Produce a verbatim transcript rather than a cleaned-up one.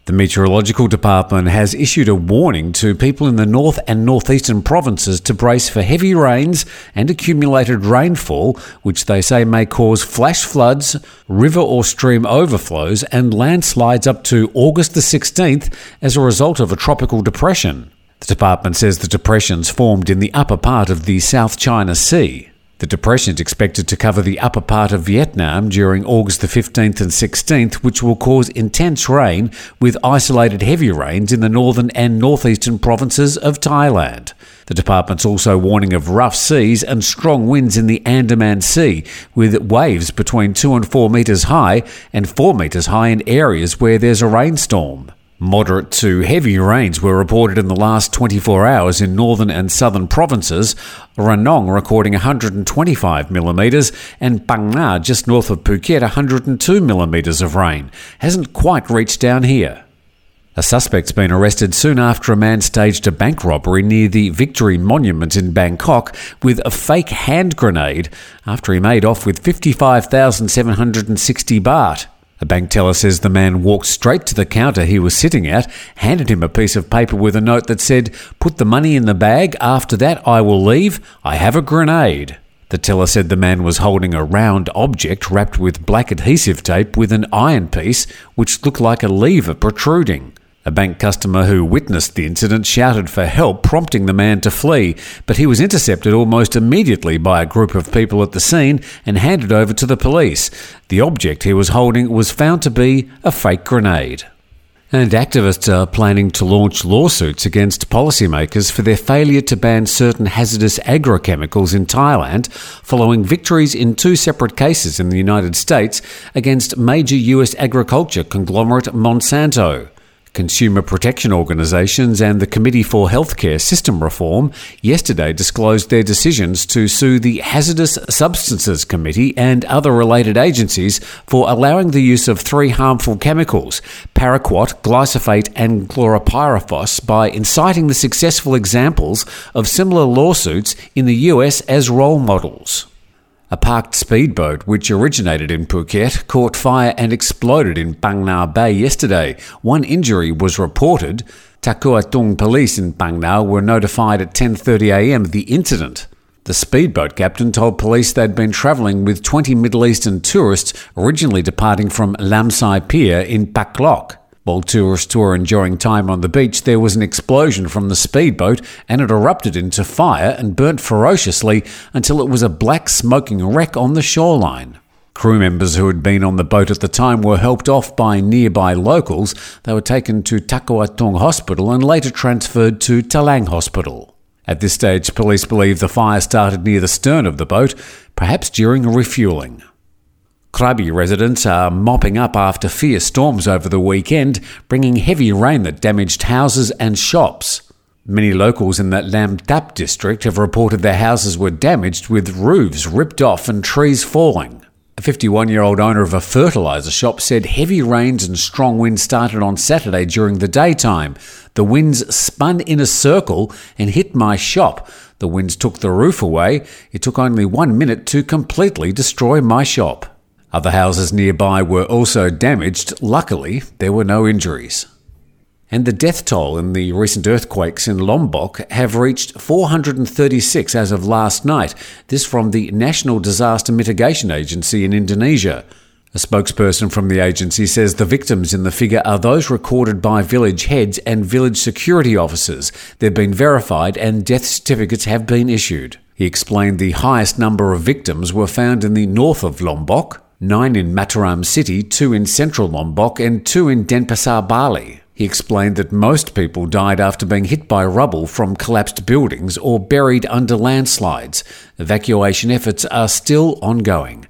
The Meteorological Department has issued a warning to people in the north and northeastern provinces to brace for heavy rains and accumulated rainfall, which they say may cause flash floods, river or stream overflows and landslides up to August the sixteenth as a result of a tropical depression. The department says the depression's formed in the upper part of the South China Sea. The depression is expected to cover the upper part of Vietnam during August the fifteenth and sixteenth, which will cause intense rain with isolated heavy rains in the northern and northeastern provinces of Thailand. The department's also warning of rough seas and strong winds in the Andaman Sea, with waves between two and four metres high and four metres high in areas where there's a rainstorm. Moderate to heavy rains were reported in the last twenty-four hours in northern and southern provinces, Ranong recording one hundred twenty-five millimetres and Phang Nga just north of Phuket one hundred two millimetres of rain. Hasn't quite reached down here. A suspect's been arrested soon after a man staged a bank robbery near the Victory Monument in Bangkok with a fake hand grenade after he made off with fifty-five thousand seven hundred sixty baht. A bank teller says the man walked straight to the counter he was sitting at, handed him a piece of paper with a note that said, "Put the money in the bag, after that I will leave, I have a grenade." The teller said the man was holding a round object wrapped with black adhesive tape with an iron piece which looked like a lever protruding. A bank customer who witnessed the incident shouted for help, prompting the man to flee, but he was intercepted almost immediately by a group of people at the scene and handed over to the police. The object he was holding was found to be a fake grenade. And activists are planning to launch lawsuits against policymakers for their failure to ban certain hazardous agrochemicals in Thailand, following victories in two separate cases in the United States against major U S agriculture conglomerate Monsanto. Consumer protection organisations and the Committee for Healthcare System Reform yesterday disclosed their decisions to sue the Hazardous Substances Committee and other related agencies for allowing the use of three harmful chemicals, paraquat, glyphosate and chlorpyrifos, by inciting the successful examples of similar lawsuits in the U S as role models. A parked speedboat, which originated in Phuket, caught fire and exploded in Phang Nga Bay yesterday. One injury was reported. Tak Kua Tung police in Phang Nga were notified at ten thirty a m of the incident. The speedboat captain told police they'd been travelling with twenty Middle Eastern tourists originally departing from Lam Sai Pier in Pak Lok. While tourists were enjoying time on the beach, there was an explosion from the speedboat and it erupted into fire and burnt ferociously until it was a black smoking wreck on the shoreline. Crew members who had been on the boat at the time were helped off by nearby locals. They were taken to Tak Kua Tung Hospital and later transferred to Talang Hospital. At this stage, police believe the fire started near the stern of the boat, perhaps during a refuelling. Krabi residents are mopping up after fierce storms over the weekend, bringing heavy rain that damaged houses and shops. Many locals in the Lam Tap district have reported their houses were damaged with roofs ripped off and trees falling. A fifty-one-year-old owner of a fertiliser shop said heavy rains and strong winds started on Saturday during the daytime. The winds spun in a circle and hit my shop. The winds took the roof away. It took only one minute to completely destroy my shop. Other houses nearby were also damaged. Luckily, there were no injuries. And the death toll in the recent earthquakes in Lombok have reached four hundred thirty-six as of last night. This from the National Disaster Mitigation Agency in Indonesia. A spokesperson from the agency says the victims in the figure are those recorded by village heads and village security officers. They've been verified and death certificates have been issued. He explained the highest number of victims were found in the north of Lombok, nine in Mataram City, two in central Lombok and two in Denpasar, Bali. He explained that most people died after being hit by rubble from collapsed buildings or buried under landslides. Evacuation efforts are still ongoing.